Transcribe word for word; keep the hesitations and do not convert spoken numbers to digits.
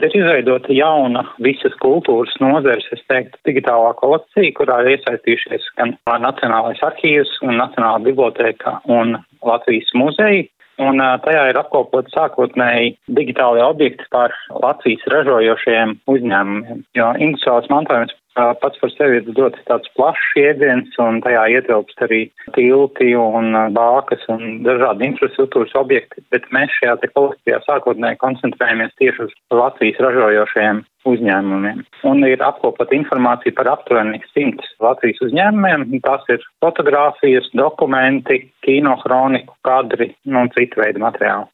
Ir izveidota jauna visas kultūras nozares, es teiktu, digitālā kolekcija, kurā ir iesaistījušies gan Nacionālais arhīvs un Nacionālā bibliotēka un Latvijas muzeja. Un tajā ir apkopot sākotnēji digitālie objekti par Latvijas ražojošajiem uzņēmumiem. Jo industriālais mantojums pats par sevi ir ļoti tāds plašs jēdziens, un tajā ietilpst arī tilti un bākas un dažādi infrastruktūras objekti, bet mēs šajā te kolekcijā sākotnēji koncentrējamies tieši uz Latvijas ražojošajiem uzņēmumiem. Un ir apkopot informācija par aptuveni simts Latvijas uzņēmumiem. Tās ir fotogrāfijas, dokumenti, kinohroniku, kadri un citu veidu materiāli.